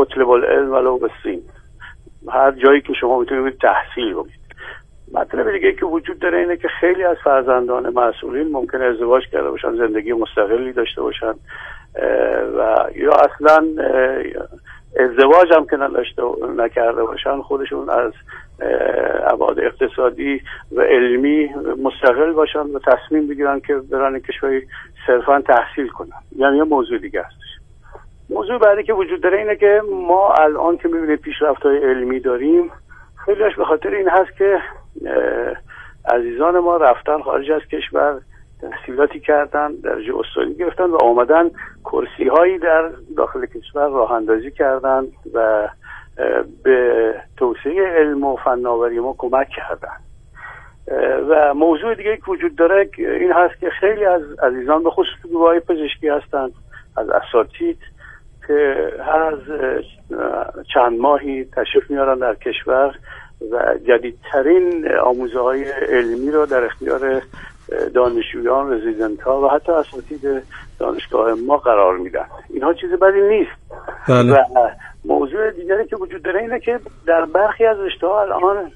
اطلب العلم ولو بالصین، هر جایی که شما میتونید تحصیل بکنید. مطلب دیگه که وجود داره اینه که خیلی از فرزندان مسئولین ممکنه ازدواج کرده باشن، زندگی مستقلی داشته باشن و یا اصلا ازدواج هم که نکرده باشن، خودشون از ابعاد اقتصادی و علمی مستقل باشن و تصمیم بگیرن که برن کشوری صرفا تحصیل کنن. یعنی یه موضوع دیگه هستش. موضوع بعدی که وجود داره اینه که ما الان که میبینید پیشرفت‌های علمی داریم، خیلیش به خاطر این هست که عزیزان ما رفتن خارج از کشور، تحصیلاتی کردن، درجه استادی گرفتن و آمدن کرسی هایی در داخل کشور راه اندازی کردن و به توسعه علم و فناوری ما کمک کردن. و موضوع دیگه که وجود داره این هست که خیلی از عزیزان به خصوص گروه‌های پزشکی هستند، از اساتید که هر از چند ماهی تشریف میارن در کشور و جدیدترین آموزه‌های علمی رو در اختیار دانشجویان، رزیدنت ها و حتی اساتید دانشگاه ما قرار میدن. اینها چیز بدی نیست. بله. و موضوع دیگری که وجود داره اینه که در برخی از رشته‌ها الان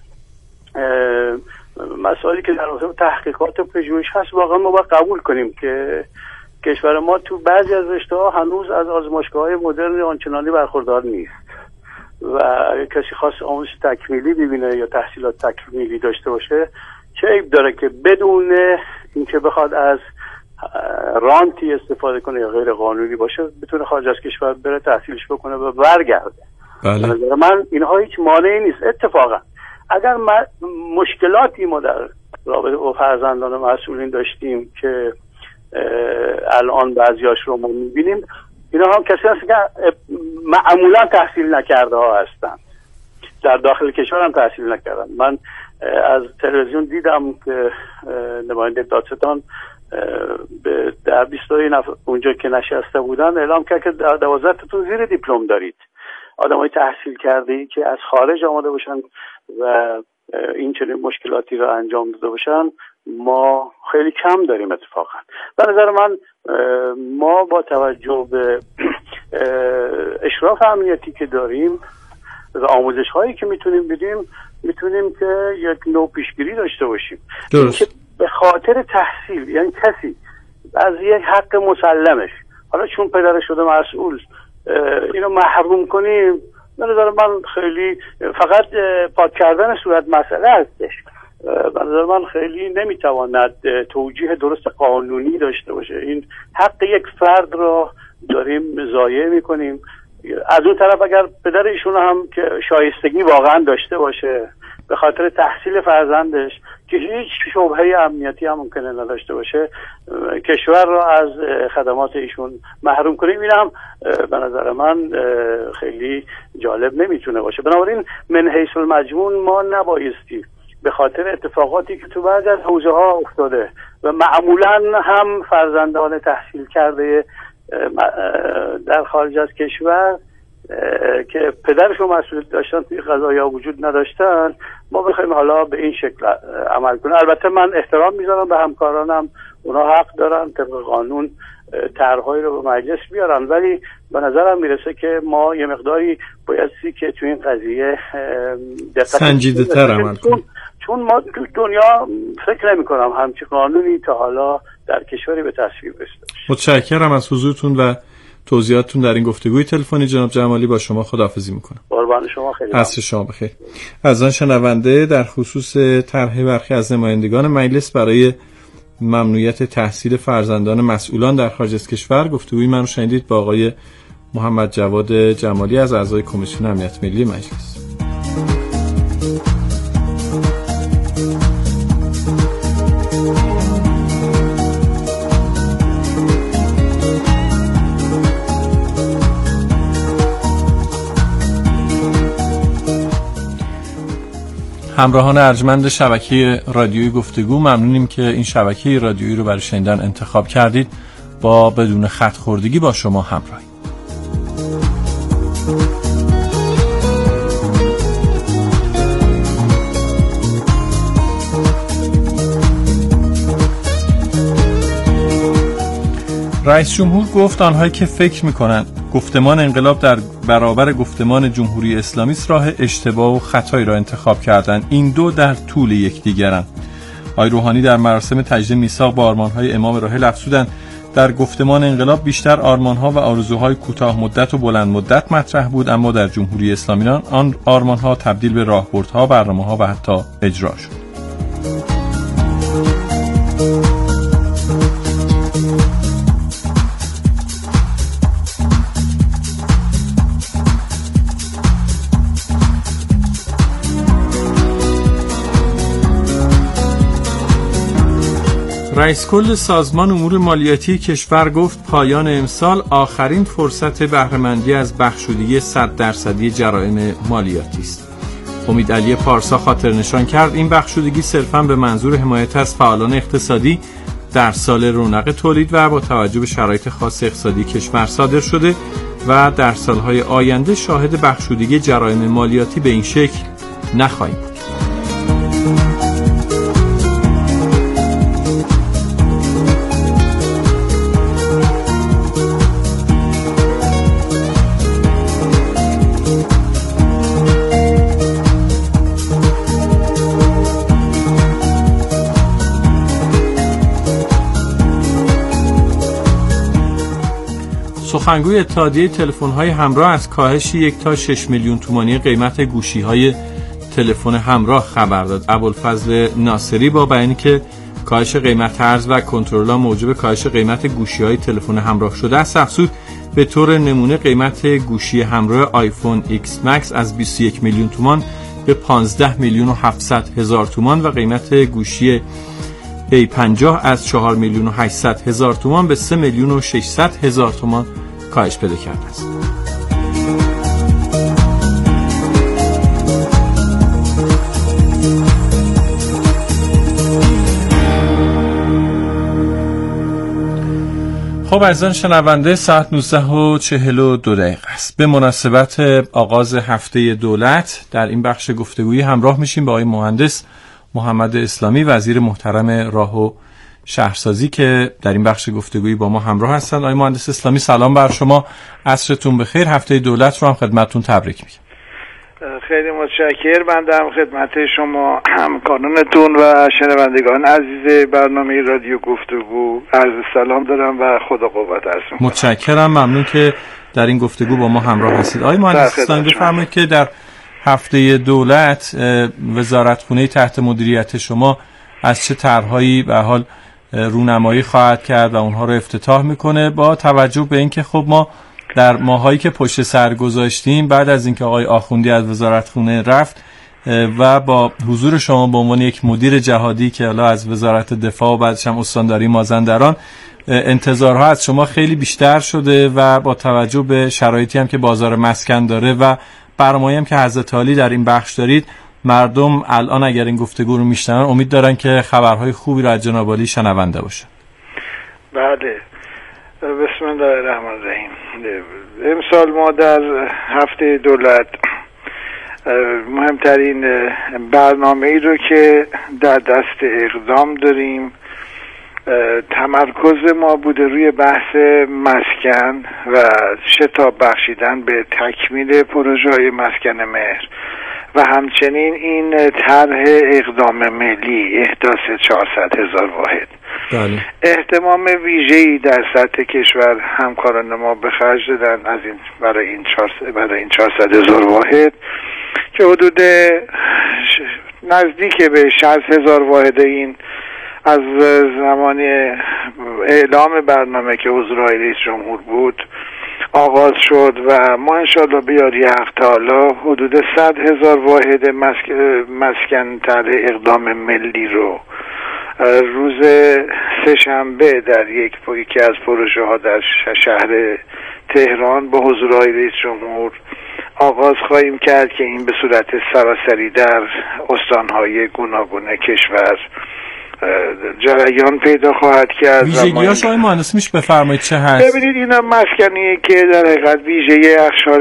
مسائلی که در رابطه تحقیقات و پژوهش هست واقعا ما باید قبول کنیم که کشور ما تو بعضی از رشته‌ها هنوز از آزمایشگاه‌های مدرن آنچنانی برخوردار نیست و اگه کسی خواست آموزش تکمیلی ببینه یا تحصیلات تکمیلی داشته باشه، چه عیب داره که بدون اینکه بخواد از رانتی استفاده کنه یا غیر قانونی باشه بتونه خارج از کشور بره تحصیلش بکنه و برگرده. بله. نظر من اینها هیچ مانعی نیست. اتفاقا اگر مشکلاتی ما در رابطه با فرزندان مسئولین داشتیم که الان بعضیاش رو ما میبینیم، اینا هم کسی هست که معمولا تحصیل نکرده ها هستن، در داخل کشور هم تحصیل نکردن. من از تلویزیون دیدم که نماینده دادستان در 22 نفر اونجا که نشسته بودن اعلام کرد که 12 تاتون زیر دیپلم دارید، آدمای تحصیل کرده‌ای که از خارج آمده باشن و این چنین مشکلاتی رو انجام داده باشن ما خیلی کم داریم. اتفاقا به نظر من ما با توجه به اشراف امنیتی که داریم و آموزش هایی که میتونیم بدیم، میتونیم که یک نوع پیشگیری داشته باشیم. درست. که به خاطر تحصیل، یعنی کسی از یک حق مسلمش، حالا چون پدر شده مسئول، اینو محروم کنیم، به نظر من خیلی فقط پاک کردن صورت مسئله هستش. به نظر من خیلی نمیتواند توجیه درست قانونی داشته باشه. این حق یک فرد را داریم ضایع میکنیم. از اون طرف اگر پدر ایشون هم که شایستگی واقعا داشته باشه به خاطر تحصیل فرزندش که هیچ شبهه امنیتی هم ممکنه نداشته باشه، کشور را از خدمات ایشون محروم کنیم، این هم به نظر من خیلی جالب نمیتونه باشه. بنابراین من حیث المجموع ما نبایستی به خاطر اتفاقاتی که تو بعضی از حوزه ها افتاده و معمولا هم فرزندان تحصیل کرده در خارج از کشور که پدرشون مسئولیت داشتن توی قضایا وجود نداشتن، ما بخوایم حالا به این شکل عمل کنیم. البته من احترام میذارم به همکارانم، اونا حق دارن طبق قانون طرح‌هایی رو به مجلس بیارن، ولی به نظرم میرسه که ما یه مقداری بایستی که توی این قضیه سنجیده‌تر عمل کنیم، چون ما تو دنیا فکر نمی‌کنم همچین قانونی تا حالا در کشوری به تصویب رسیده. متشکرم از حضورتون و توضیحاتتون در این گفتگوی تلفنی. جناب جمالی با شما خداحافظی میکنم. قربان شما، خیلی عصر شما بخیر. از آن شنونده در خصوص طرح برخی از نمایندگان مجلس برای ممنوعیت تحصیل فرزندان مسئولان در خارج از کشور گفتگوی من رو شنیدید با آقای محمد جواد جمالی از اعضای کمیسیون امنیت ملی مجلس. همراهان ارجمند شبکه رادیویی گفتگو، ممنونیم که این شبکه رادیویی رو برای شنیدن انتخاب کردید. با بدون خط خوردگی با شما همراهیم. رئیس جمهور گفت آنهایی که فکر می‌کنند گفتمان انقلاب در برابر گفتمان جمهوری اسلامی است راه اشتباه و خطایی را انتخاب کردند. این دو در طول یکدیگرند. آقای روحانی در مراسم تجدید میثاق با آرمان‌های امام راحل افزودند در گفتمان انقلاب بیشتر آرمان‌ها و آرزوهای کوتاه مدت و بلند مدت مطرح بود، اما در جمهوری اسلامی آن آرمان‌ها تبدیل به راهبردها، برنامه‌ها و حتی اجرا شد. رئیس کل سازمان امور مالیاتی کشور گفت پایان امسال آخرین فرصت بهره‌مندی از بخشودگی 100% جرائم مالیاتی است. امید علی پارسا خاطر نشان کرد این بخشودگی صرفاً به منظور حمایت از فعالان اقتصادی در سال رونق تولید و با توجه به شرایط خاص اقتصادی کشور صادر شده و در سالهای آینده شاهد بخشودگی جرائم مالیاتی به این شکل نخواهیم بود. سخنگوی اتحادیه تلفن‌های همراه از کاهش 1 تا 6 میلیون تومانی قیمت گوشی‌های تلفن همراه خبر داد. ابوالفضل ناصری با بیانی که کاهش قیمت ارز و کنترل‌ها موجب کاهش قیمت گوشی‌های تلفن همراه شده است، افزود به طور نمونه قیمت گوشی همراه آیفون ایکس مکس از 21 میلیون تومان به 15 میلیون و 700 هزار تومان و قیمت گوشی A50 از 4 میلیون و 800 هزار تومان به 3 میلیون و 600 هزار تومان کاهش پیدا کرده است. خب عزیزان شنونده، ساعت 19:42 است. به مناسبت آغاز هفته دولت در این بخش گفتگویی همراه میشیم با آقای مهندس محمد اسلامی، وزیر محترم راه و شهرسازی که در این بخش گفتگویی با ما همراه هستند. آقای مهندس اسلامی سلام بر شما، عصرتون بخیر، هفته دولت رو هم خدمتتون تبریک میگم. خیلی متشکرم. بنده هم خدمت شما همکارانتون و شنوندگان عزیز برنامه رادیو گفتگو عرض سلام دارم و خدا قوت عرض می‌کنم. متشکرم، ممنون که در این گفتگو با ما همراه هستید. آقای مهندس اسلامی بفرمایید که در هفته دولت وزارتخونه تحت مدیریت شما از چه طرح‌هایی به حال رونمایی خواهد کرد و اونها رو افتتاح میکنه، با توجه به اینکه خب ما در ماهایی که پشت سر گذاشتیم بعد از اینکه آقای آخوندی از وزارتخونه رفت و با حضور شما به عنوان یک مدیر جهادی که حالا از وزارت دفاع و بعدش هم استانداری مازندران، انتظارها از شما خیلی بیشتر شده و با توجه به شرایطی هم که بازار مسکن داره و برنامه‌ای هم که حضرت عالی در این بخش دارید، مردم الان اگر این گفتگو رو میشنون امید دارن که خبرهای خوبی رو از جناب عالی شنونده باشن. بله، بسم الله الرحمن الرحیم. امسال ما در هفته دولت مهمترین برنامه‌ای رو که در دست اقدام داریم، تمرکز ما بوده روی بحث مسکن و شتاب بخشیدن به تکمیل پروژه‌های مسکن مهر و همچنین این طرح اقدام ملی احداث 400,000 واحد. بله. اهتمام ویژه‌ای در سطح کشور همکاران ما به خرج دادن از این برای این 400,000 واحد که حدود نزدیک به 60,000 واحد این از زمان اعلام برنامه که حضور آقای رئیس جمهور بود آغاز شد و ما انشاءالله به یاری حق تعالی حدود 100,000 واحد مسکن طرح اقدام ملی رو روز سه‌شنبه در یکی از پروژه ها در شهر تهران با حضور آقای رئیس جمهور آغاز خواهیم کرد که این به صورت سراسری در استانهای گوناگون کشور جریان پیدا خواهد کرد. ویژگی‌هاش آقای مهندس میشه بفرمایید چه هست؟ ببینید اینا مسکنیه که در حقیقت ویژگی اقشار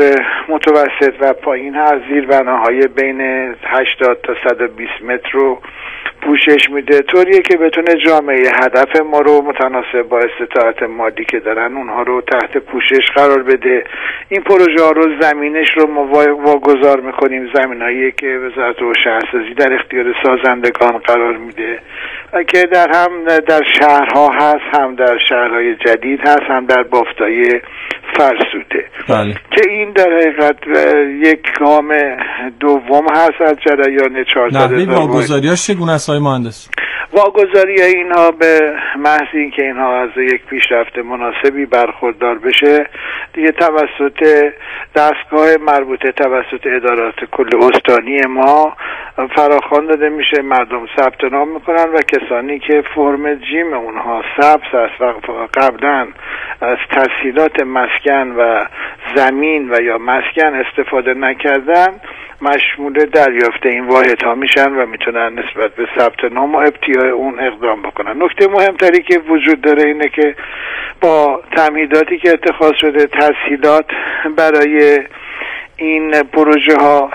متوسط و پایین هست، زیربناهای بین 80 تا 120 متر رو پوشش میده، طوریه که بتونه جامعه هدف ما رو متناسب با استطاعت مادی که دارن اونها رو تحت پوشش قرار بده. این پروژه ها رو زمینش رو ما واگذار میکنیم، زمینایی که وزارت شهرسازی در اختیار سازندگان قرار میده و که در شهرها هست، هم در شهرهای جدید هست، هم در بافتای فرسوده. بله. که این در حقیقت یک گام دوم هست از جریان 400,000. نحوه واگذاری‌هاش چگونه است آقای مهندس؟ واگذاری اینها به محض اینکه اینها از یک پیشرفت مناسبی برخوردار بشه دیگه توسط دستگاه مربوطه، توسط ادارات کل استانی ما فراخوان داده میشه، مردم ثبت نام میکنن و کسانی که فرم جیم اونها ثبت است و قبلا از تسهیلات مسکن و زمین و یا مسکن استفاده نکردن مشمول دریافت این واحدها میشن و میتونن نسبت به ثبت نام و ابتیاع اون اقدام بکنن. نکته مهمتری که وجود داره اینه که با تمهیداتی که اتخاذ شده، تسهیلات برای این پروژه ها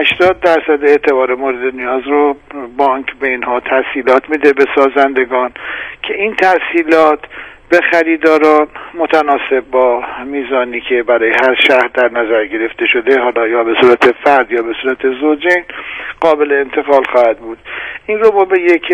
80% اعتبار مورد نیاز رو بانک به اینها تسهیلات میده به سازندگان که این تسهیلات به خریداران متناسب با میزانی که برای هر شهر در نظر گرفته شده، حالا یا به صورت فرد یا به صورت زوجین، قابل انتقال خواهد بود. این رو ما به یک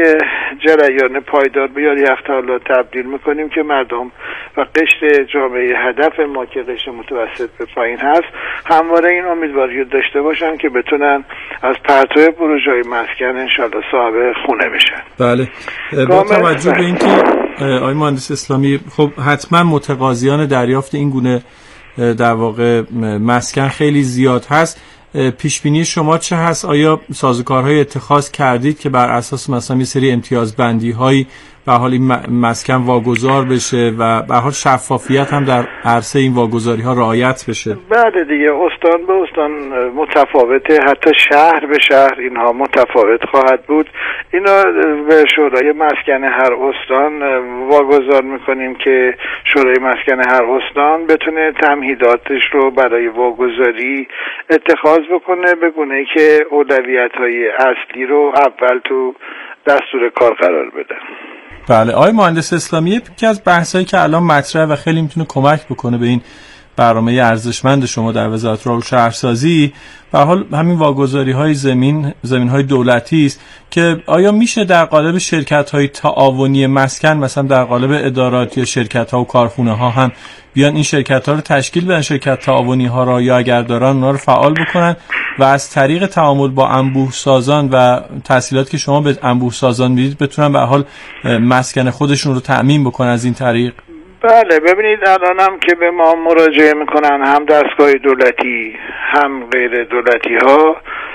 جریان پایدار به یاری حالا تبدیل میکنیم که مردم و قشر جامعه هدف ما که قشر متوسط به پایین هست همواره این امیدواری رو داشته باشن که بتونن از پرتو پروژه مسکن انشالله صاحب خونه بشن. بله. با توجه به اینکه آقای مهندس اسلامی خب حتما متقاضیان دریافت این گونه در واقع مسکن خیلی زیاد هست، پیش بینی شما چه هست؟ آیا سازوکارهای اتخاذ کردید که بر اساس مثلا یه سری امتیازبندی هایی به حال این مسکن واگذار بشه و به حال شفافیت هم در عرصه این واگذاری ها رعایت بشه؟ بله دیگه، استان به استان متفاوته، حتی شهر به شهر اینها متفاوت خواهد بود. اینا به شورای مسکن هر استان واگذار میکنیم که شورای مسکن هر استان بتونه تمهیداتش رو برای واگذاری اتخاذ بکنه به گونه‌ای که اولویت های اصلی رو اول تو دستور کار قرار بده. بله. آقای مهندس اسلامی، یکی از بحثایی که الان مطرحه و خیلی میتونه کمک بکنه به این برنامه ارزشمند شما در وزارت راه و شهرسازی به حال همین واگذاری‌های زمین‌های دولتی است که آیا میشه در قالب شرکت‌های تعاونی مسکن، مثلا در قالب ادارات یا شرکت‌ها و کارخونه‌ها هم بیان این شرکت‌ها رو تشکیل بدن، شرکت تعاونی‌ها را یا اگر دارن اونا رو فعال بکنن و از طریق تعامل با انبوه سازان و تسهیلاتی که شما به انبوه سازان میدید بتونن به حال مسکن خودشون رو تأمین بکنن از این طریق؟ بله، ببینید الانم که به ما مراجعه میکنن هم دستگاه دولتی هم غیر دولتی ها،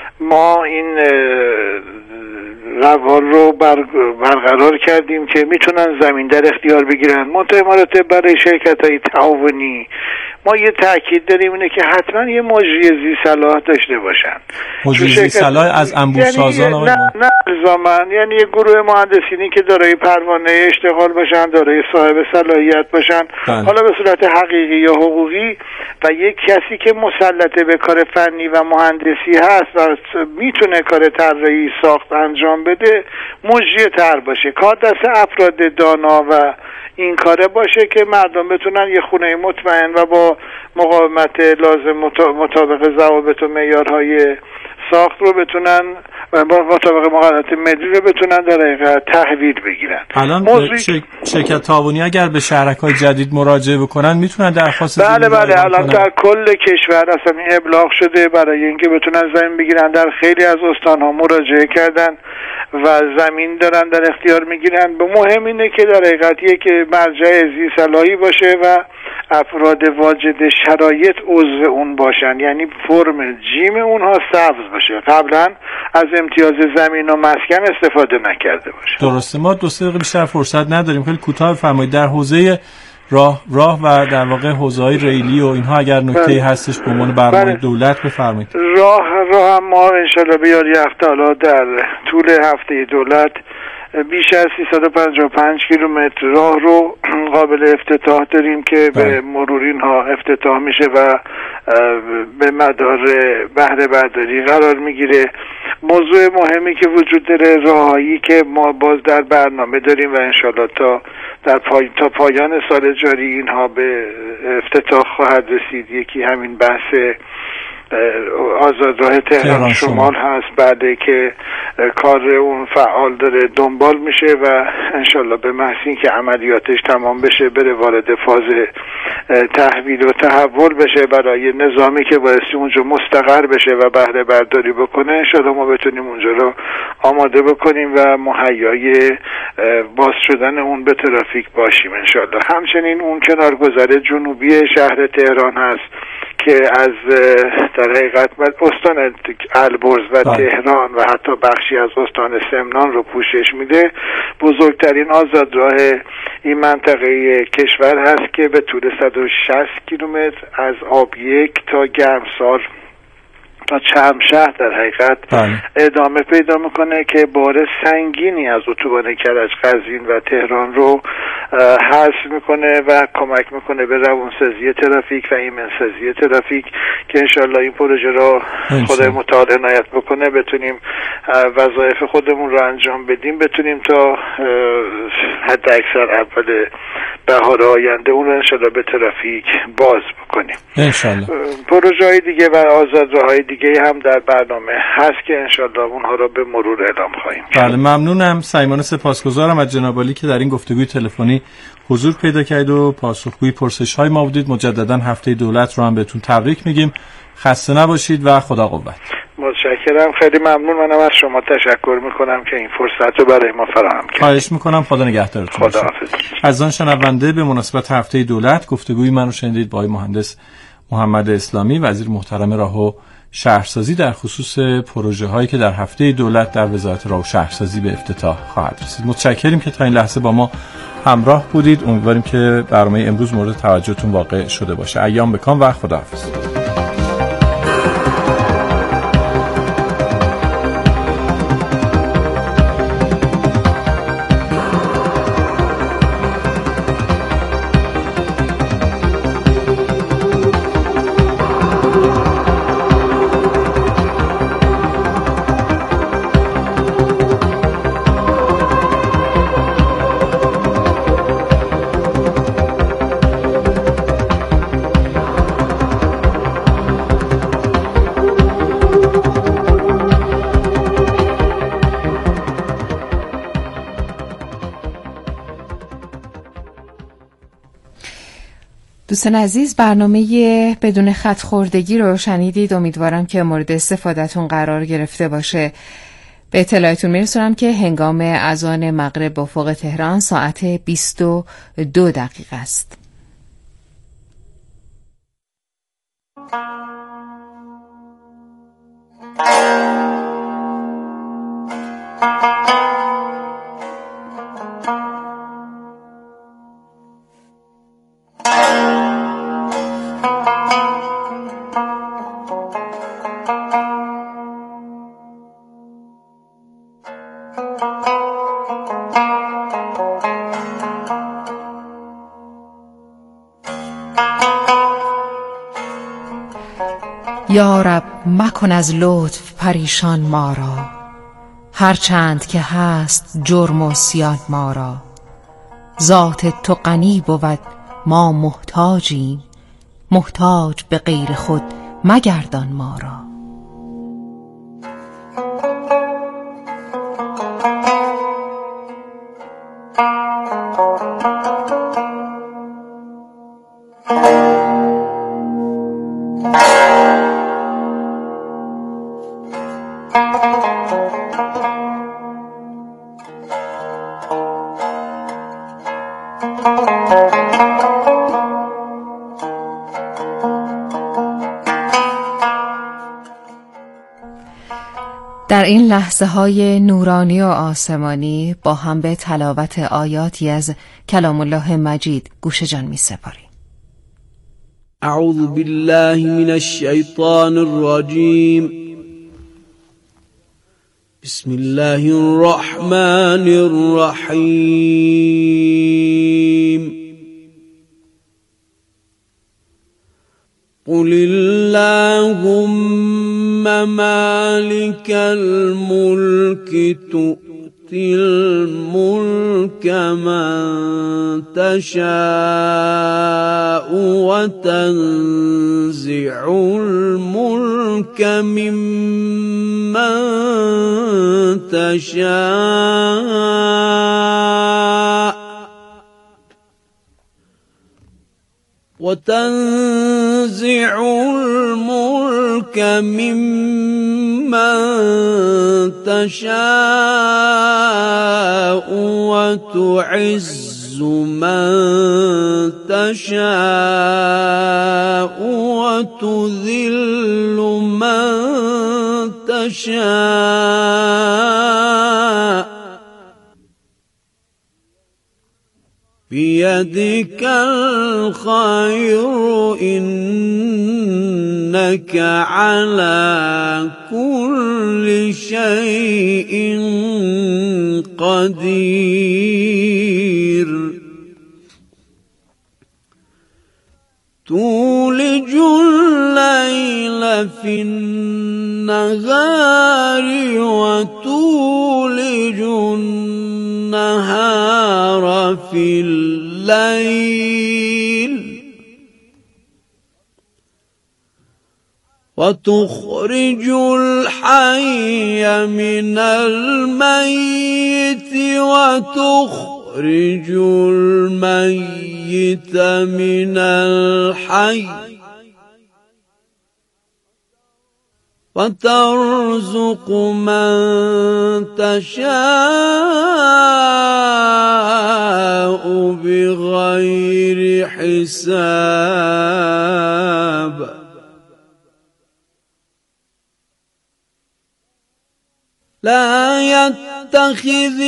ما این روال رو برقرار کردیم که میتونن زمین در اختیار بگیرن. منتها برای شرکت های تعاونی ما یه تاکید داریم اینه که حتما یه مجری ذی صلاح داشته باشن. مجری ذی صلاح از انبوه سازان؟ نه الزاماً، یعنی یه گروه مهندسینی که دارای پروانه اشتغال باشن، دارای صاحب صلاحیت باشن، حالا به صورت حقیقی یا حقوقی، و یک کسی که مسلط به کار فنی و مهندسی هست و میتونه کار طراحی ساخت انجام بده، مجری طرح باشه، کار دست افراد دانا و این کاره باشه که مردم بتونن یه خونه مطمئن و با مقاومت لازم مطابق ضوابط و معیارهای ساخت رو بتونن و با مطابق مقررات ملی رو بتونن در حقیقت تحویل بگیرن. الان شرکت تعاونی اگر به شهرک‌های جدید مراجعه بکنن میتونن درخواست بله الان در کل کشور اصلا این ابلاغ شده برای اینکه بتونن زمین بگیرن. در خیلی از استان‌ها مراجعه کردن و زمین دارن در اختیار میگیرن. به مهم اینه که در حقیقت یک مرجع ذی صلاحی باشه و افراد واجد شرایط عضو اون باشن، یعنی فرم جیم اونها سبز باشه، قبلا از امتیاز زمین و مسکن استفاده نکرده باشه. درسته. ما 2 دقیقه بیشتر فرصت نداریم، خیلی کوتاه بفرمایید در حوزه راه و در واقع حوزه‌های ریلی و اینها اگر نکته‌ای هستش به عنوان برنامه دولت بفرمایید. راه هم ما انشالله به یاری تعالی در طول هفته دولت بیش از 355 کیلومتر راه رو قابل افتتاح داریم که به مرور اینها افتتاح میشه و به مدار بهره برداری قرار میگیره. موضوع مهمی که وجود داره راههایی که ما باز در برنامه داریم و انشالله تا پایان سال جاری اینها به افتتاح خواهد رسید. یکی همین بحث آزادراه تهران شمال هست، بعد که کار اون فعال داره دنبال میشه و انشالله به محض اینکه عملیاتش تمام بشه بره وارد فاز تحویل و تحول بشه برای نظامی که بایستی اونجا مستقر بشه و بهره برداری بکنه. انشالله ما بتونیم اونجا رو آماده بکنیم و مهیای باز شدن اون به ترافیک باشیم انشالله. همچنین اون کنارگذر جنوبی شهر تهران هست که از در حقیقت استان البرز و تهران و حتی بخشی از استان سمنان رو پوشش میده. بزرگترین آزادراه این منطقه کشور هست که به طول 160 کیلومتر از آبیک تا گرمسار تا چرم شهر در حقیقت ادامه پیدا میکنه که بار سنگینی از اتوبان کرج قزوین و تهران رو حذف میکنه و کمک میکنه به روانسازی ترافیک و ایمنسازی ترافیک که انشالله این پروژه رو خدای متعال عنایت بکنه بتونیم وظایف خودمون رو انجام بدیم، بتونیم تا حد اکثر اول بهار آینده اون رو انشالله به ترافیک باز بکنیم انشالله. پروژه های دیگه و آزادراهای دیگه هم در برنامه هست که انشالله اونها رو به مرور اعلام خواهیم کرد. بله ممنونم. سیمان سپاسگزارم از جناب عالی که در این گفتگوی تلفنی حضور پیدا کرد و پاسخگوی پرسش‌های ما بودید. مجددا هفته دولت رو هم بهتون تبریک میگیم. خسته نباشید و خدا قوت. متشکرم، خیلی ممنون. منم از شما تشکر میکنم که این فرصت رو برای ما فراهم کردید. خواهش میکنم. خدا نگهدارتون. خداحافظ. از آن شنونده به مناسبت هفته دولت گفتگوی من رو شنیدید با مهندس محمد اسلامی، وزیر محترم راه و شهرسازی، در خصوص پروژه هایی که در هفته دولت در وزارت راه و شهرسازی به افتتاح خواهد رسید. متشکریم که تا این لحظه با ما همراه بودید. امیدواریم که برنامه امروز مورد توجهتون واقع شده باشه. ایام بکام و خداحافظ. دوستان عزیز، برنامه بدون خط خوردگی رو شنیدید. امیدوارم که مورد استفادهتون قرار گرفته باشه. به اطلاعتون میرسونم که هنگام اذان مغرب با افق تهران ساعت 22 دقیقه است. یا رب مکن از لطف پریشان ما را، هرچند که هست جرم و عصیان ما را. ذات تو غنی بود ما محتاجیم، محتاج به غیر خود مگردان ما را. در این لحظه های نورانی و آسمانی با هم به تلاوت آیاتی از کلام الله مجید گوش جان می سپاریم. اعوذ بالله من الشیطان الرجیم. بسم الله الرحمن الرحيم قل اللهم مالك الملك تؤتي الملك من تشاء وتنزع الملك ممن تشاء وتنزع الملك ممن تشاء وتعز من تشاء وتذل من تشاء بيدك الخير إنك على كل شيء قدير تولج الليل في النهار وتولج النهار في الليل وتخرج الحي من الميت وتخرج الميت من الحي وترزق من تشاء بغير حساب لا يتخذ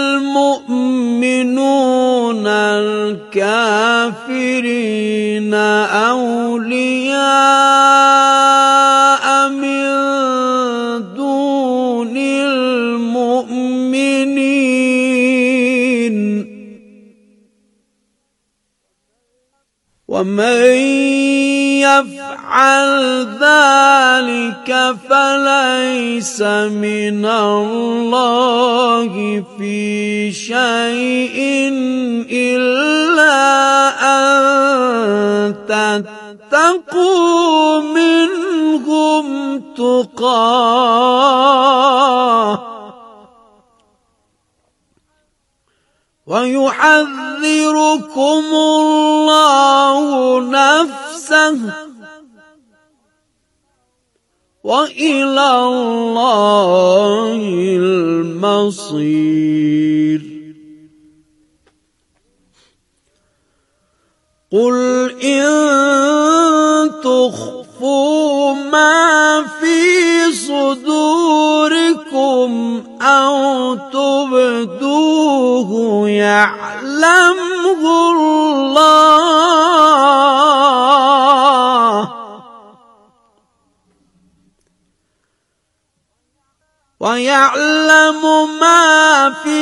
المؤمنون الكافرين أولياء من دون المؤمنين ومن يفعل ذلك فليس من الله في شيء إلا أن تتقوا منهم تقاه ويحذركم الله نفسه وإلى الله المصير قل إن تخفوا ما في صدوركم أو تبدوه يعلمه الله ويعلم ما في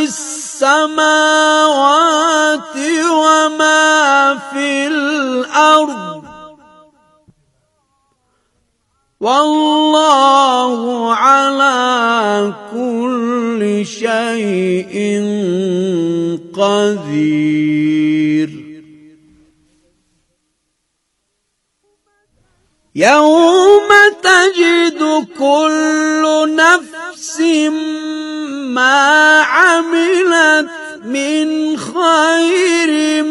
السماوات وما في الأرض والله على كل شيء قدير يوم تجد كل نفس ما عملت من خير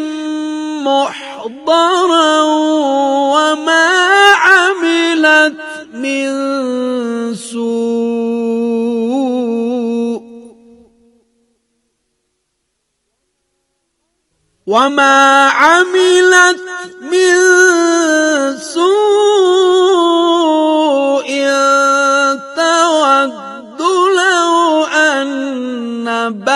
محضرا وما عملت من سوء وما عملت من سوء تود لو أن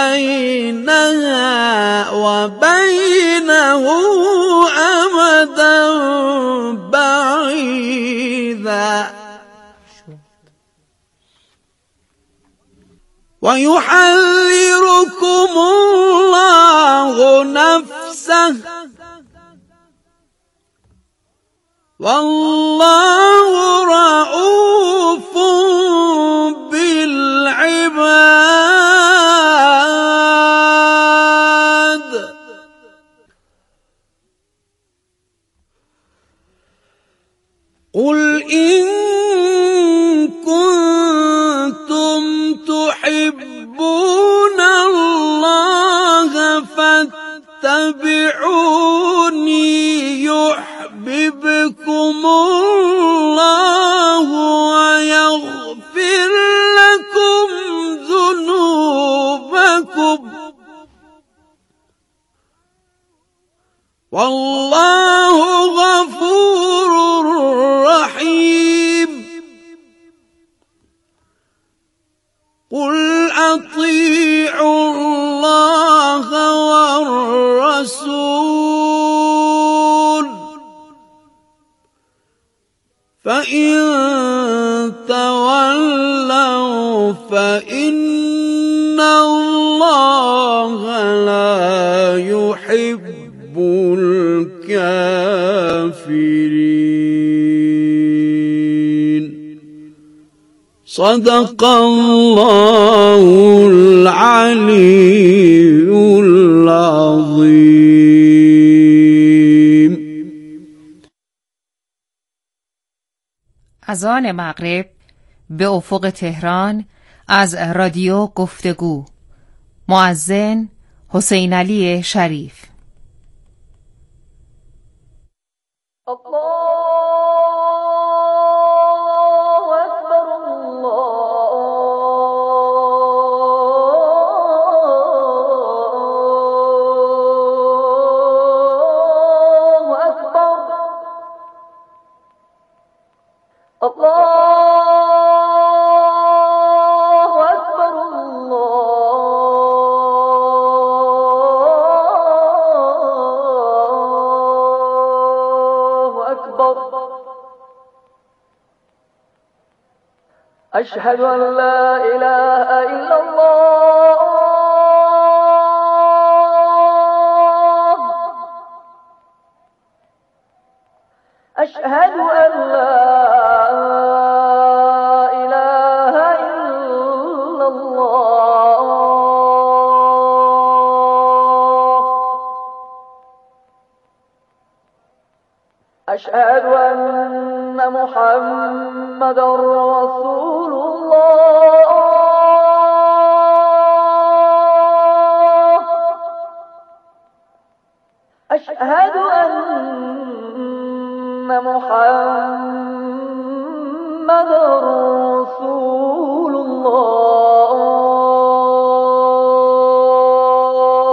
بينها وبينه أمدا بعيدا ويحذركم الله نفسه والله رؤوف بالعباد. قل إن كنتم تحبون الله فاتبعوني يحببكم الله ويغفر لكم ذنوبكم والله غفور رحيم. قل أطيعوا الله والرسول فإن تولوا فإن الله لا يحب الكافرين. صدق الله العلي العظيم. از آن مغرب به افق تهران از رادیو گفتگو، مؤذن حسین علی شریف. أشهد أن لا إله إلا الله. أشهد أن لا إله إلا الله. أشهد أن محمد رسول الله. أشهد أن محمد رسول الله.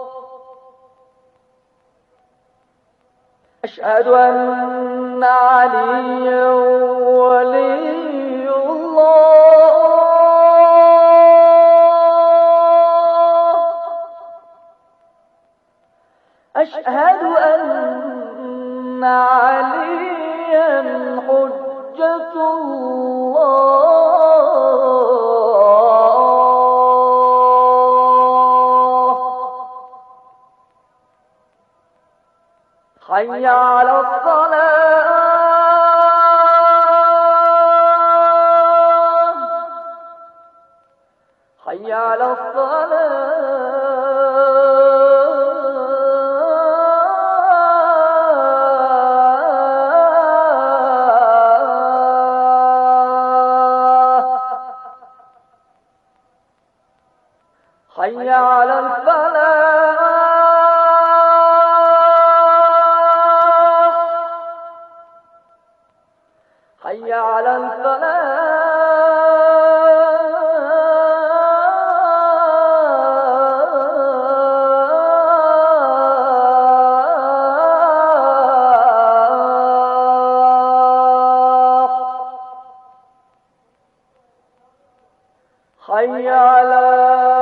أشهد أن عليا ولي الله. أشهد أن عليا حجة الله. حي على الصلاة. حي على الصلاة. حي على الفلاح. حي على الفلاح. حي على